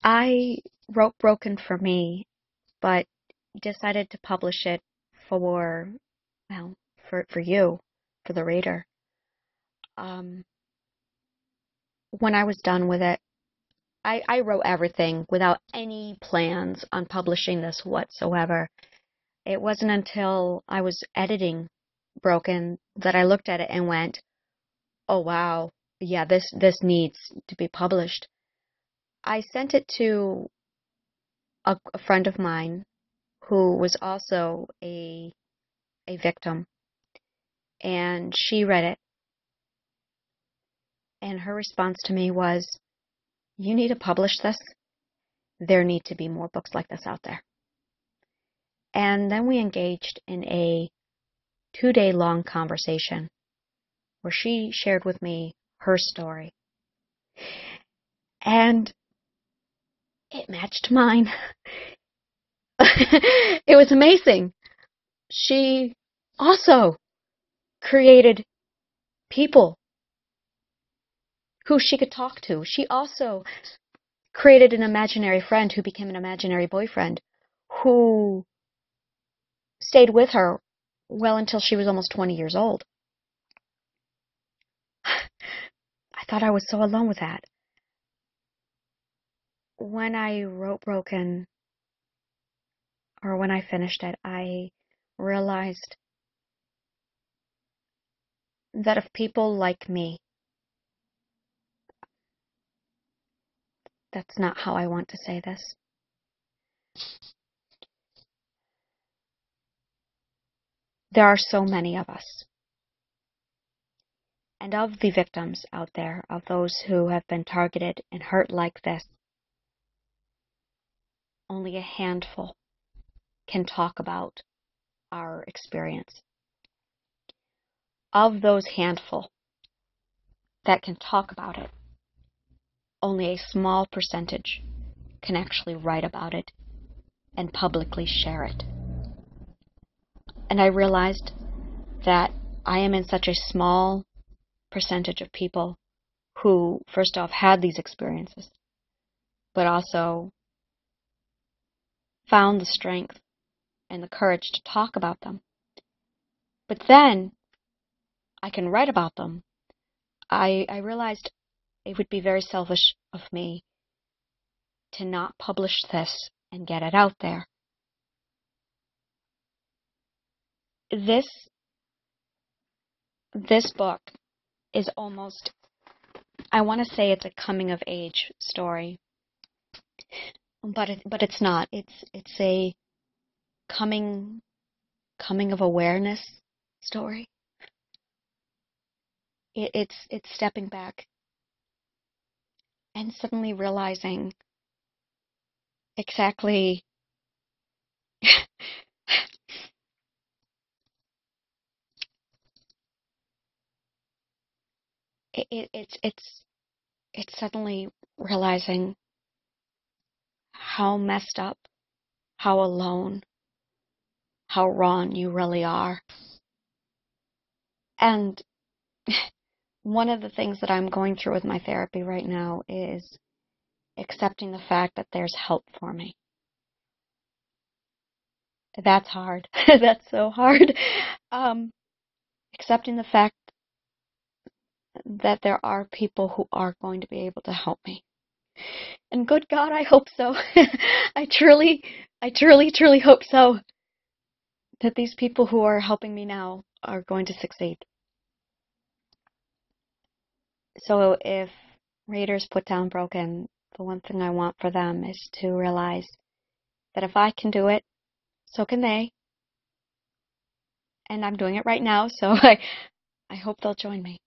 I wrote Broken for me, but decided to publish it for, well, for you, for the reader. Um, when I was done with it, I wrote everything without any plans on publishing this whatsoever. It wasn't until I was editing Broken that I looked at it and went, "Oh wow, yeah, this needs to be published." I sent it to a friend of mine who was also a victim, and she read it, and her response to me was, "You need to publish this. There need to be more books like this out there." And then we engaged in a 2-day long conversation where she shared with me her story. And it matched mine. It was amazing. She also created people who she could talk to. She also created an imaginary friend who became an imaginary boyfriend who stayed with her well until she was almost 20 years old. I thought I was so alone with that. When I wrote Broken, or when I finished it, I realized that if people like me, that's not how I want to say this. There are so many of us. And of the victims out there, of those who have been targeted and hurt like this, only a handful can talk about our experience. Of those handful that can talk about it, only a small percentage can actually write about it and publicly share it. And I realized that I am in such a small percentage of people who, first off, had these experiences, but also found the strength and the courage to talk about them. But then I can write about them. I realized it would be very selfish of me to not publish this and get it out there. This book is almost, I want to say it's a coming of age story, but it's not. It's a coming of awareness story. It's stepping back and suddenly realizing exactly it, it, it's suddenly realizing how messed up, how alone, how wrong you really are. And one of the things that I'm going through with my therapy right now is accepting the fact that there's help for me. That's hard. That's so hard. Um, Accepting the fact that there are people who are going to be able to help me. And good God, I hope so. I truly hope so. That these people who are helping me now are going to succeed. So if readers put down Broken, the one thing I want for them is to realize that if I can do it, so can they. And I'm doing it right now, so I hope they'll join me.